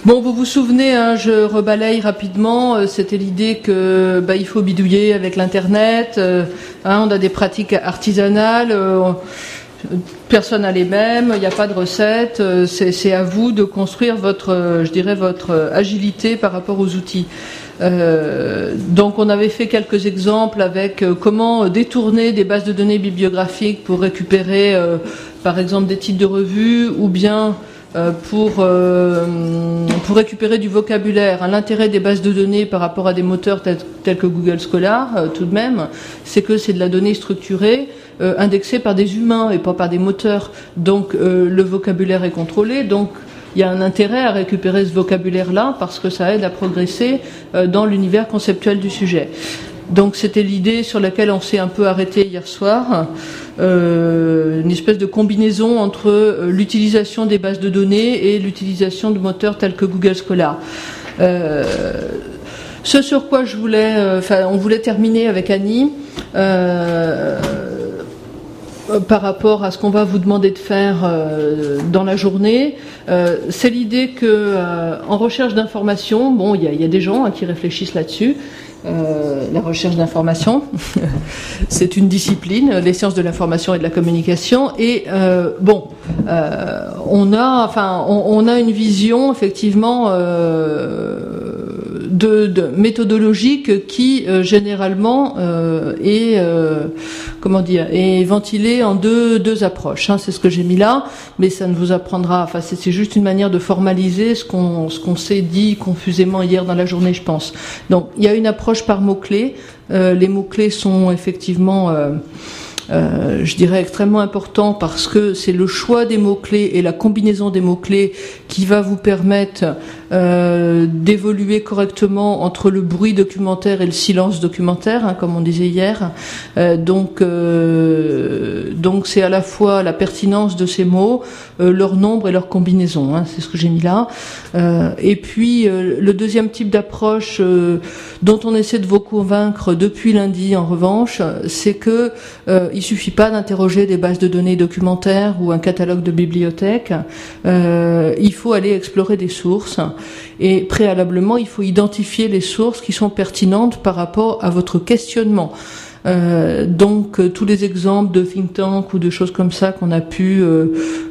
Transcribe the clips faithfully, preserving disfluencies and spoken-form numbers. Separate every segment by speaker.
Speaker 1: Bon, vous vous souvenez, hein, je rebalaye rapidement, euh, c'était l'idée que bah, il faut bidouiller avec l'internet, euh, hein, on a des pratiques artisanales, euh, personne n'a les mêmes, il n'y a pas de recette, euh, c'est, c'est à vous de construire votre, euh, je dirais, votre agilité par rapport aux outils. Euh, donc on avait fait quelques exemples avec euh, comment détourner des bases de données bibliographiques pour récupérer euh, par exemple des titres de revues ou bien euh, pour, euh, pour récupérer du vocabulaire. Hein, l'intérêt des bases de données par rapport à des moteurs tels, tels que Google Scholar, euh, tout de même, c'est que c'est de la donnée structurée euh, indexée par des humains et pas par des moteurs. Donc euh, le vocabulaire est contrôlé, donc il y a un intérêt à récupérer ce vocabulaire-là parce que ça aide à progresser euh, dans l'univers conceptuel du sujet. Donc c'était l'idée sur laquelle on s'est un peu arrêté hier soir, euh, une espèce de combinaison entre euh, l'utilisation des bases de données et l'utilisation de moteurs tels que Google Scholar. Euh, ce sur quoi je voulais, enfin, euh, on voulait terminer avec Annie. Euh, par rapport à ce qu'on va vous demander de faire euh, dans la journée, euh, c'est l'idée que euh, en recherche d'information, bon, il y a, y a des gens hein, qui réfléchissent là-dessus. Euh, la recherche d'information, c'est une discipline, les sciences de l'information et de la communication. Et euh, bon, euh, on a, enfin, on, on a une vision effectivement euh, de, de méthodologique qui euh, généralement euh, est, euh, comment dire, est ventilée en deux, deux approches. Hein, c'est ce que j'ai mis là, mais ça ne vous apprendra. Enfin, c'est, c'est juste une manière de formaliser ce qu'on, ce qu'on s'est dit confusément hier dans la journée, je pense. Donc, il y a une approche par mots-clés. Euh, les mots-clés sont effectivement, euh, euh, je dirais, extrêmement importants parce que c'est le choix des mots-clés et la combinaison des mots-clés qui va vous permettre euh, d'évoluer correctement entre le bruit documentaire et le silence documentaire, hein, comme on disait hier. Euh, donc, euh, donc c'est à la fois la pertinence de ces mots, euh, leur nombre et leur combinaison. Hein, c'est ce que j'ai mis là. Euh, et puis euh, le deuxième type d'approche euh, dont on essaie de vous convaincre depuis lundi, en revanche, c'est que euh, il suffit pas d'interroger des bases de données documentaires ou un catalogue de bibliothèques. Euh, il faut aller explorer des sources. Et préalablement, il faut identifier les sources qui sont pertinentes par rapport à votre questionnement. Euh, donc euh, tous les exemples de think tank ou de choses comme ça qu'on a pu euh,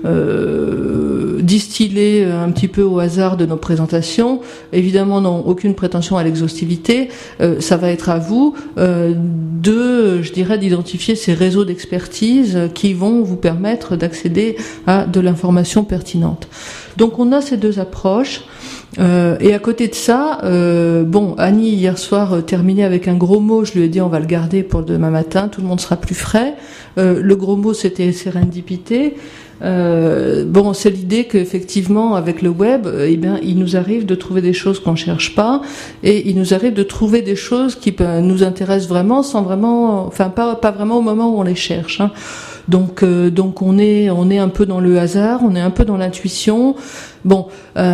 Speaker 1: euh, distiller un petit peu au hasard de nos présentations, évidemment n'ont aucune prétention à l'exhaustivité. Euh, ça va être à vous euh, de, je dirais, d'identifier ces réseaux d'expertise qui vont vous permettre d'accéder à de l'information pertinente. Donc on a ces deux approches. Euh, et à côté de ça, euh, bon, Annie hier soir euh, terminait avec un gros mot. Je lui ai dit on va le garder pour demain matin. Tout le monde sera plus frais. Euh, le gros mot c'était sérendipité. Euh, bon, c'est l'idée qu'effectivement avec le web, euh, eh bien, il nous arrive de trouver des choses qu'on cherche pas, et il nous arrive de trouver des choses qui euh, nous intéressent vraiment, sans vraiment, enfin pas pas vraiment au moment où on les cherche. Hein. Donc, euh, donc on est, on est un peu dans le hasard, on est un peu dans l'intuition. Bon,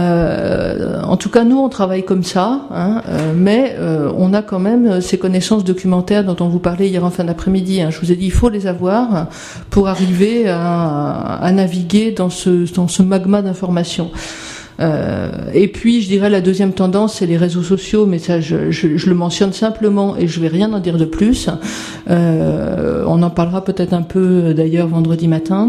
Speaker 1: euh, en tout cas nous on travaille comme ça, hein, euh, mais euh, on a quand même ces connaissances documentaires dont on vous parlait hier en fin d'après-midi. Hein. Je vous ai dit il faut les avoir pour arriver à, à naviguer dans ce, dans ce magma d'informations. Euh, et puis je dirais la deuxième tendance c'est les réseaux sociaux, mais ça je, je, je le mentionne simplement et je vais rien en dire de plus. Euh, on en parlera peut-être un peu d'ailleurs vendredi matin.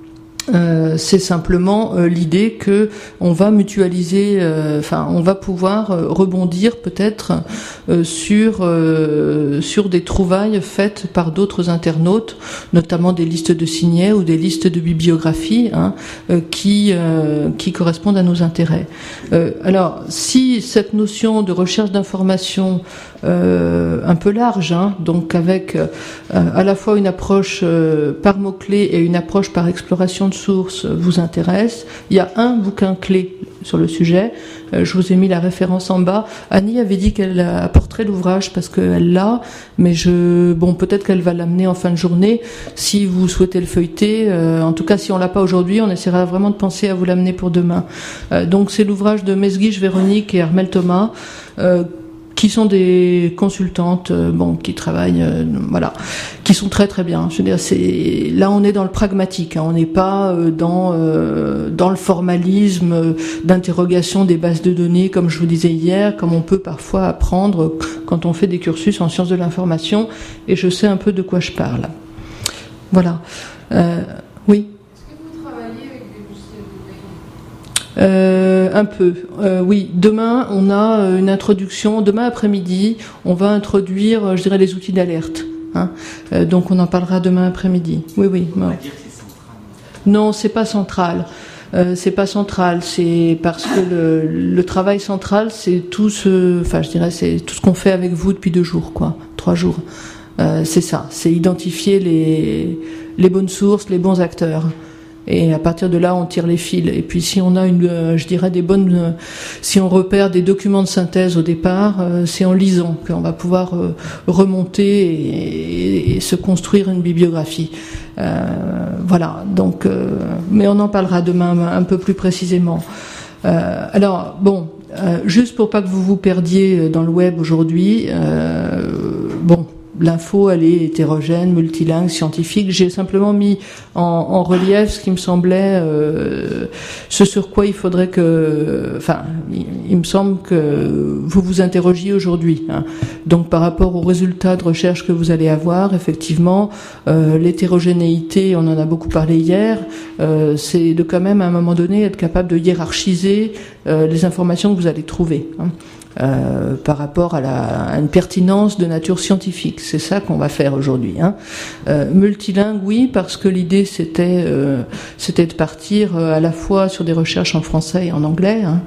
Speaker 1: Euh, c'est simplement euh, l'idée que on va mutualiser, euh, enfin on va pouvoir euh, rebondir peut-être euh, sur euh, sur des trouvailles faites par d'autres internautes, notamment des listes de signets ou des listes de bibliographie hein, euh, qui euh, qui correspondent à nos intérêts. Euh, alors si cette notion de recherche d'information euh, un peu large, hein, donc avec euh, à la fois une approche euh, par mots-clés et une approche par exploration de sources vous intéresse, il y a un bouquin clé sur le sujet. Euh, je vous ai mis la référence en bas. Annie avait dit qu'elle apporterait l'ouvrage parce qu'elle l'a, mais je, bon, peut-être qu'elle va l'amener en fin de journée. Si vous souhaitez le feuilleter, euh, en tout cas, si on l'a pas aujourd'hui, on essaiera vraiment de penser à vous l'amener pour demain. Euh, donc, c'est l'ouvrage de Mesguich Véronique et Armel Thomas. Euh, qui sont des consultantes, euh, bon, qui travaillent, euh, voilà, qui sont très très bien. Je veux dire, c'est là on est dans le pragmatique, hein, on n'est pas euh, dans euh, dans le formalisme euh, d'interrogation des bases de données, comme je vous disais hier, comme on peut parfois apprendre quand on fait des cursus en sciences de l'information. Et je sais un peu de quoi je parle. Voilà. Euh, oui. Euh, un peu, euh, oui. Demain, on a une introduction. Demain après-midi, on va introduire, je dirais, les outils d'alerte. Hein. Euh, donc, on en parlera demain après-midi. Oui, oui.
Speaker 2: On va dire que c'est central.
Speaker 1: Non, c'est pas central. Euh, c'est pas central. C'est parce que le, le travail central, c'est tout ce, enfin, je dirais, c'est tout ce qu'on fait avec vous depuis deux jours, quoi, trois jours. Euh, c'est ça. C'est identifier les les bonnes sources, les bons acteurs. Et à partir de là, on tire les fils. Et puis, si on a une, euh, je dirais, des bonnes, euh, si on repère des documents de synthèse au départ, euh, c'est en lisant qu'on va pouvoir euh, remonter et, et, et se construire une bibliographie. Euh, voilà. Donc, euh, mais on en parlera demain un peu plus précisément. Euh, alors, bon, euh, juste pour pas que vous vous perdiez dans le web aujourd'hui, euh, bon. L'info, elle est hétérogène, multilingue, scientifique. J'ai simplement mis en, en relief ce qui me semblait, euh, ce sur quoi il faudrait que, enfin, il, il me semble que vous vous interrogiez aujourd'hui. Hein. Donc, par rapport aux résultats de recherche que vous allez avoir, effectivement, euh, l'hétérogénéité, on en a beaucoup parlé hier, euh, c'est de quand même à un moment donné être capable de hiérarchiser euh, les informations que vous allez trouver. Hein. Euh, par rapport à, la, à une pertinence de nature scientifique. C'est ça qu'on va faire aujourd'hui. Hein. Euh, multilingue, oui, parce que l'idée c'était euh, c'était de partir euh, à la fois sur des recherches en français et en anglais. Hein.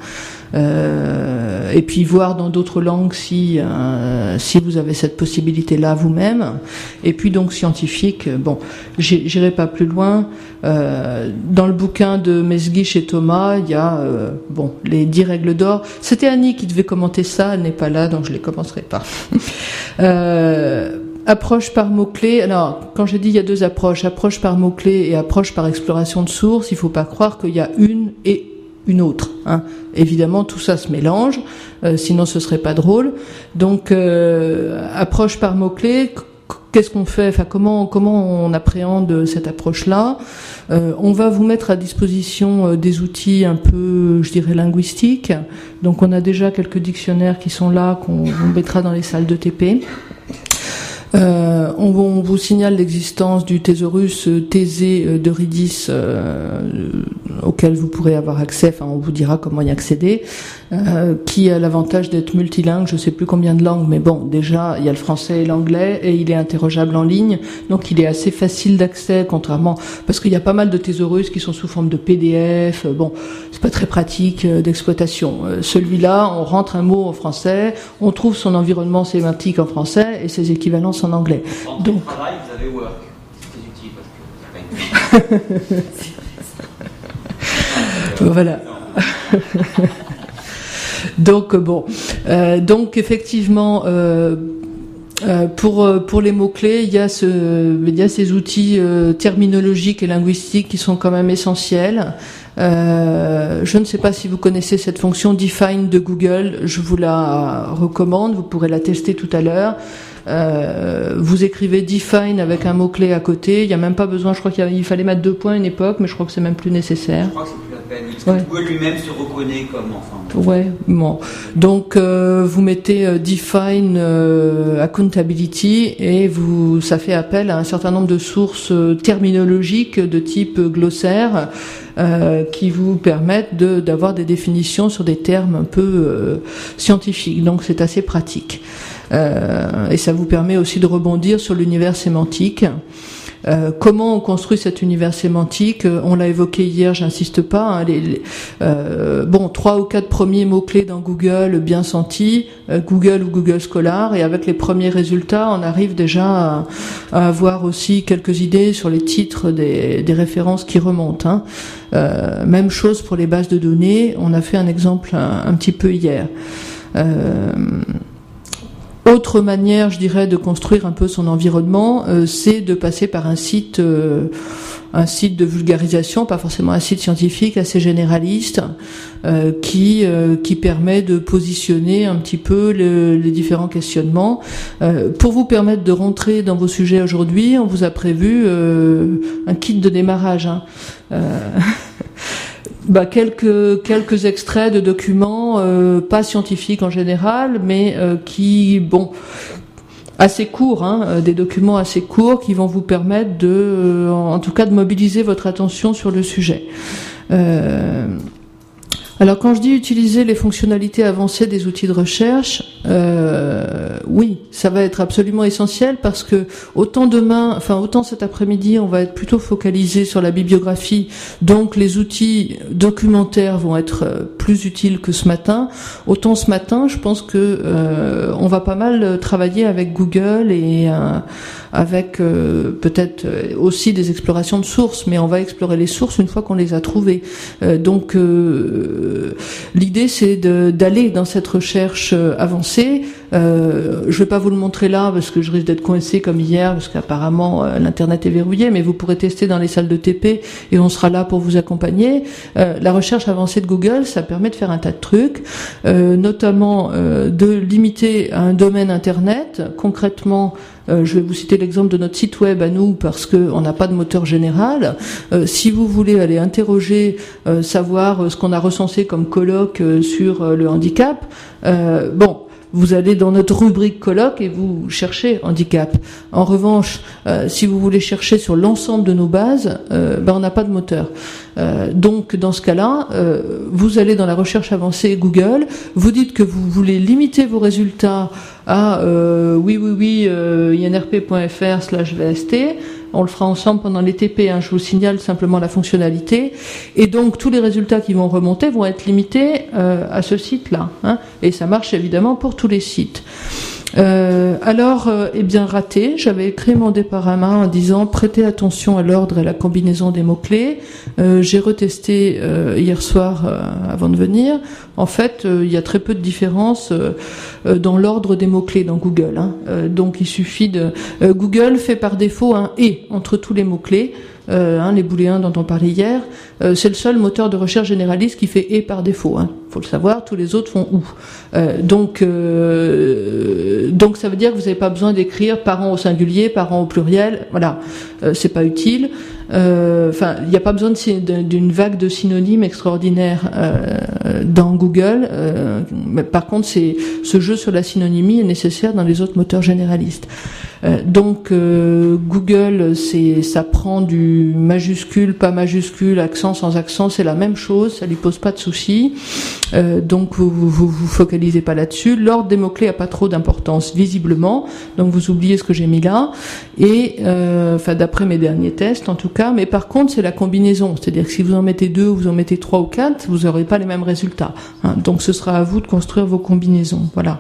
Speaker 1: Euh, et puis voir dans d'autres langues si euh, si vous avez cette possibilité-là vous-même. Et puis donc scientifique, bon, j'irai pas plus loin. Euh, dans le bouquin de Mesguich et Thomas, il y a euh, bon les dix règles d'or. C'était Annie qui devait commenter ça, elle n'est pas là, donc je les commencerai pas. euh, Approche par mots-clés. Alors, quand j'ai dit il y a deux approches, approche par mots-clés et approche par exploration de sources, il faut pas croire qu'il y a une et une autre. Hein. Évidemment, tout ça se mélange, euh, sinon ce serait pas drôle. Donc, euh, approche par mots-clés, qu'est-ce qu'on fait ? Enfin, comment comment on appréhende cette approche-là ? euh, On va vous mettre à disposition euh, des outils un peu, je dirais, linguistiques. Donc, on a déjà quelques dictionnaires qui sont là, qu'on on mettra dans les salles de T P. Euh, on, on vous signale l'existence du thésaurus Thésée d'Eurydice euh, auquel vous pourrez avoir accès, enfin on vous dira comment y accéder, euh, qui a l'avantage d'être multilingue, je sais plus combien de langues, mais bon, déjà il y a le français et l'anglais et il est interrogeable en ligne, donc il est assez facile d'accès, contrairement, parce qu'il y a pas mal de thésaurus qui sont sous forme de P D F, bon, c'est pas très pratique euh, d'exploitation. Euh, celui-là, on rentre un mot en français, on trouve son environnement sémantique en français et ses équivalences en anglais.
Speaker 2: En
Speaker 1: donc
Speaker 2: travail, vous avez Work. C'est utile parce que c'est pas une...
Speaker 1: voilà. Donc bon, euh, donc effectivement, euh, euh, pour pour les mots clés, il y a ce, il y a ces outils euh, terminologiques et linguistiques qui sont quand même essentiels. Euh, je ne sais pas si vous connaissez cette fonction Define de Google. Je vous la recommande. Vous pourrez la tester tout à l'heure. Euh, vous écrivez define avec un mot-clé à côté, il n'y a même pas besoin, je crois qu'il y a, il fallait mettre deux points à une époque, mais je crois que c'est même plus nécessaire.
Speaker 2: Je crois que c'est plus la peine, parce que ouais. Google lui-même se reconnaît comme enfin.
Speaker 1: Ouais, bon. Donc euh, vous mettez euh, define euh, accountability et vous, ça fait appel à un certain nombre de sources euh, terminologiques de type glossaire euh, qui vous permettent de, d'avoir des définitions sur des termes un peu euh, scientifiques. Donc c'est assez pratique. Euh, et ça vous permet aussi de rebondir sur l'univers sémantique. Euh, comment on construit cet univers sémantique ? On l'a évoqué hier, j'insiste pas. Hein, les, les, euh, bon, trois ou quatre premiers mots-clés dans Google bien sentis, euh, Google ou Google Scholar, et avec les premiers résultats, on arrive déjà à, à avoir aussi quelques idées sur les titres des, des références qui remontent. Hein. Euh, même chose pour les bases de données, on a fait un exemple un, un petit peu hier. Euh, Autre manière, je dirais, de construire un peu son environnement, euh, c'est de passer par un site, euh, un site de vulgarisation, pas forcément un site scientifique, assez généraliste, euh, qui euh, qui permet de positionner un petit peu le, les différents questionnements. Euh, pour vous permettre de rentrer dans vos sujets aujourd'hui, on vous a prévu euh, un kit de démarrage. Hein. Euh, Bah, quelques quelques extraits de documents euh, pas scientifiques en général, mais euh, qui bon assez courts, hein, euh, des documents assez courts qui vont vous permettre de, euh, en tout cas, de mobiliser votre attention sur le sujet. Euh, alors quand je dis utiliser les fonctionnalités avancées des outils de recherche, euh, oui, ça va être absolument essentiel parce que autant demain, enfin autant cet après-midi, on va être plutôt focalisé sur la bibliographie, donc les outils documentaires vont être plus utiles que ce matin. Autant ce matin, je pense que euh, on va pas mal travailler avec Google et euh, avec euh, peut-être aussi des explorations de sources, mais on va explorer les sources une fois qu'on les a trouvées. Euh, donc euh, l'idée, c'est de, d'aller dans cette recherche avancée. Euh, je vais pas vous le montrer là parce que je risque d'être coincé comme hier parce qu'apparemment euh, l'internet est verrouillé, mais vous pourrez tester dans les salles de T P et on sera là pour vous accompagner. Euh, la recherche avancée de Google, ça permet de faire un tas de trucs, euh, notamment euh, de limiter un domaine internet. Concrètement, Euh, je vais vous citer l'exemple de notre site web à nous parce que on n'a pas de moteur général. Euh, si vous voulez aller interroger, euh, savoir euh, ce qu'on a recensé comme colloque euh, sur euh, le handicap, euh, bon, vous allez dans notre rubrique colloque et vous cherchez handicap. En revanche, euh, si vous voulez chercher sur l'ensemble de nos bases, euh, ben on n'a pas de moteur. Euh, donc dans ce cas-là, euh, vous allez dans la recherche avancée Google, vous dites que vous voulez limiter vos résultats à euh, oui oui oui euh, inrp.fr slash vst. On le fera ensemble pendant les T P, hein, je vous signale simplement la fonctionnalité. Et donc tous les résultats qui vont remonter vont être limités euh, à ce site-là. Hein, et ça marche évidemment pour tous les sites. Euh, alors, euh, eh bien raté, j'avais écrit mon diaporama en disant prêtez attention à l'ordre et la combinaison des mots-clés. Euh, j'ai retesté euh, hier soir euh, avant de venir. En fait, euh, il y a très peu de différence euh, euh, dans l'ordre des mots-clés dans Google. Hein. Euh, donc il suffit de... Euh, Google fait par défaut un « et » entre tous les mots-clés. Euh, hein, les booléens dont on parlait hier, euh, c'est le seul moteur de recherche généraliste qui fait « et » par défaut. Hein. Faut le savoir, tous les autres font « ou ». Euh, donc, euh, donc ça veut dire que vous n'avez pas besoin d'écrire parents au singulier, parents au pluriel. Voilà, euh, c'est pas utile. Enfin, euh, il n'y a pas besoin de, d'une vague de synonymes extraordinaires euh, dans Google. Euh, mais par contre, c'est, ce jeu sur la synonymie est nécessaire dans les autres moteurs généralistes. Euh, donc euh, Google, c'est, ça prend du majuscule, pas majuscule, accent sans accent, c'est la même chose, ça lui pose pas de soucis. Euh, donc vous, vous vous vous focalisez pas là-dessus. L'ordre des mots-clés a pas trop d'importance visiblement, donc vous oubliez ce que j'ai mis là. Et euh, enfin d'après mes derniers tests en tout cas, mais par contre c'est la combinaison, c'est-à-dire que si vous en mettez deux, vous en mettez trois ou quatre, vous n'aurez pas les mêmes résultats. Hein. Donc ce sera à vous de construire vos combinaisons. Voilà.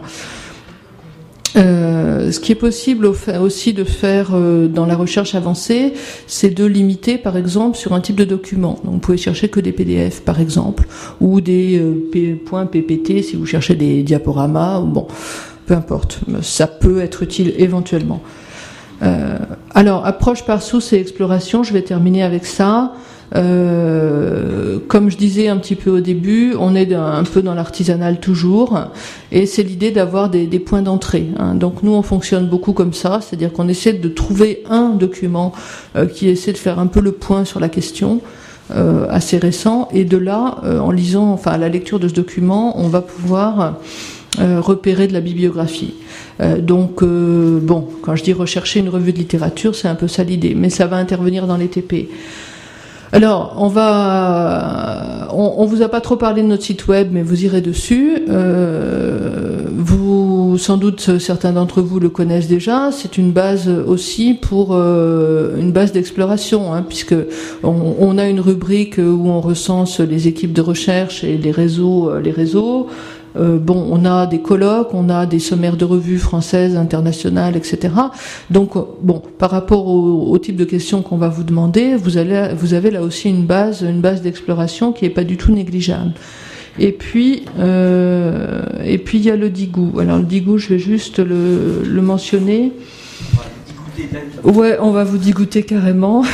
Speaker 1: Euh, ce qui est possible aussi de faire euh, dans la recherche avancée, c'est de limiter par exemple sur un type de document. Donc vous pouvez chercher que des P D F par exemple, ou des euh, P, points P P T si vous cherchez des diaporamas, ou bon, peu importe, ça peut être utile éventuellement. Euh, alors, approche par source et exploration, je vais terminer avec ça. Euh, comme je disais un petit peu au début, on est un, un peu dans l'artisanal toujours, et c'est l'idée d'avoir des, des points d'entrée. Hein. Donc nous, on fonctionne beaucoup comme ça, c'est-à-dire qu'on essaie de trouver un document euh, qui essaie de faire un peu le point sur la question, euh, assez récent, et de là, euh, en lisant, enfin à la lecture de ce document, on va pouvoir euh, repérer de la bibliographie. Euh, donc, euh, bon, quand je dis rechercher une revue de littérature, c'est un peu ça l'idée, mais ça va intervenir dans les T P. Alors, on va, on, on vous a pas trop parlé de notre site web, mais vous irez dessus. Euh, vous, sans doute, certains d'entre vous le connaissent déjà. C'est une base aussi pour euh, une base d'exploration, hein, puisque on, on a une rubrique où on recense les équipes de recherche et les réseaux, les réseaux. Euh, bon, on a des colloques, on a des sommaires de revues françaises, internationales, et cetera. Donc, bon, par rapport au, au type de questions qu'on va vous demander, vous allez, vous avez là aussi une base, une base d'exploration qui est pas du tout négligeable. Et puis, euh, et puis il y a le Digoo. Alors le Digoo, je vais juste le, le mentionner.
Speaker 2: dégoûter de la vie.
Speaker 1: Ouais, on va vous dégoûter carrément.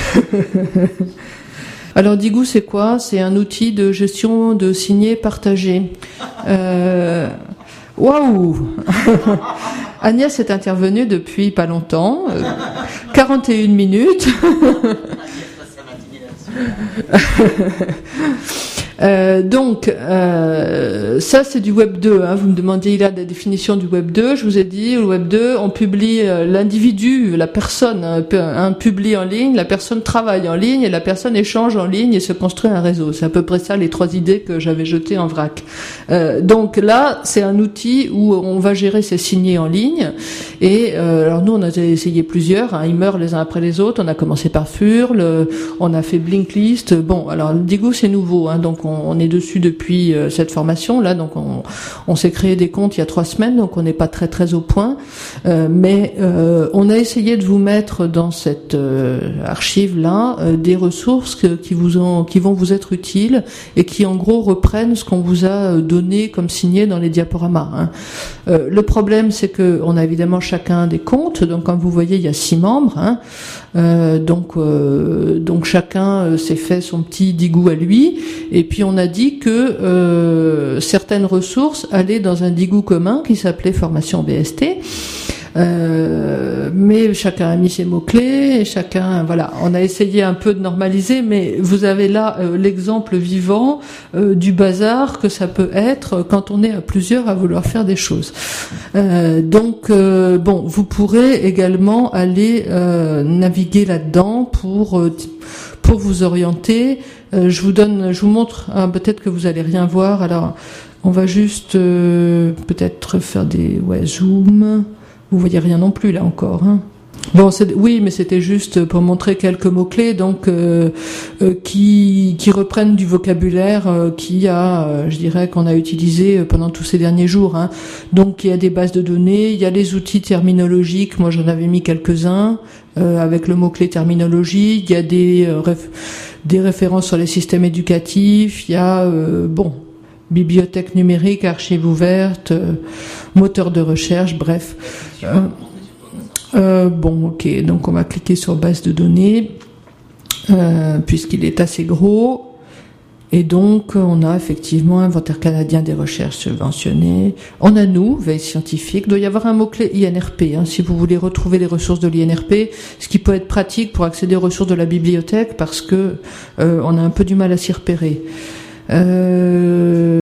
Speaker 1: Alors Digoo, c'est quoi? C'est un outil de gestion de signés partagés. Euh... Waouh. Agnès est intervenue depuis pas longtemps, euh, quarante et une minutes. Euh, donc, euh, ça c'est du Web deux. Hein. Vous me demandiez là la définition du Web deux. Je vous ai dit, le Web deux, on publie euh, l'individu, la personne, un, un publie en ligne, la personne travaille en ligne et la personne échange en ligne et se construit un réseau. C'est à peu près ça les trois idées que j'avais jetées en vrac. Euh, donc là, c'est un outil où on va gérer ses signés en ligne. Et euh, alors nous, on a essayé plusieurs. Hein. Ils meurent les uns après les autres. On a commencé par Furl, on a fait Blinkist. Bon, alors Digoo c'est nouveau, hein, donc on On est dessus depuis euh, cette formation là, donc on, on s'est créé des comptes il y a trois semaines, donc on n'est pas très très au point, euh, mais euh, on a essayé de vous mettre dans cette euh, archive là euh, des ressources que, qui vous ont, qui vont vous être utiles et qui en gros reprennent ce qu'on vous a donné comme signé dans les diaporamas. Hein. Euh, le problème c'est que on a évidemment chacun des comptes, donc comme vous voyez il y a six membres. Hein. Euh, donc, euh, donc chacun euh, s'est fait son petit Digoo à lui, et puis on a dit que euh, certaines ressources allaient dans un Digoo commun qui s'appelait Formation B S T. Euh, mais chacun a mis ses mots-clés, et chacun, voilà, on a essayé un peu de normaliser, mais vous avez là euh, l'exemple vivant euh, du bazar que ça peut être quand on est à plusieurs à vouloir faire des choses. Euh, donc, euh, bon, vous pourrez également aller euh, naviguer là-dedans pour euh, pour vous orienter. Euh, je vous donne, je vous montre, hein, peut-être que vous allez rien voir. Alors, on va juste euh, peut-être faire des ouais zoom. Vous voyez rien non plus là encore. Hein. Bon, c'est, oui, mais c'était juste pour montrer quelques mots-clés, donc euh, euh, qui qui reprennent du vocabulaire euh, qui a, euh, je dirais, qu'on a utilisé pendant tous ces derniers jours. Hein. Donc, il y a des bases de données, il y a les outils terminologiques. Moi, j'en avais mis quelques-uns euh, avec le mot-clé terminologie. Il y a des euh, réf- des références sur les systèmes éducatifs. Il y a euh, bon. bibliothèque numérique, archives ouvertes, euh, moteur de recherche, bref. Euh, euh, bon, ok, donc on va cliquer sur base de données, euh, puisqu'il est assez gros. Et donc, on a effectivement Inventaire canadien des recherches subventionnées. On a nous, veille scientifique. Il doit y avoir un mot-clé I N R P, hein, si vous voulez retrouver les ressources de l'I N R P, ce qui peut être pratique pour accéder aux ressources de la bibliothèque, parce que euh, on a un peu du mal à s'y repérer. Euh,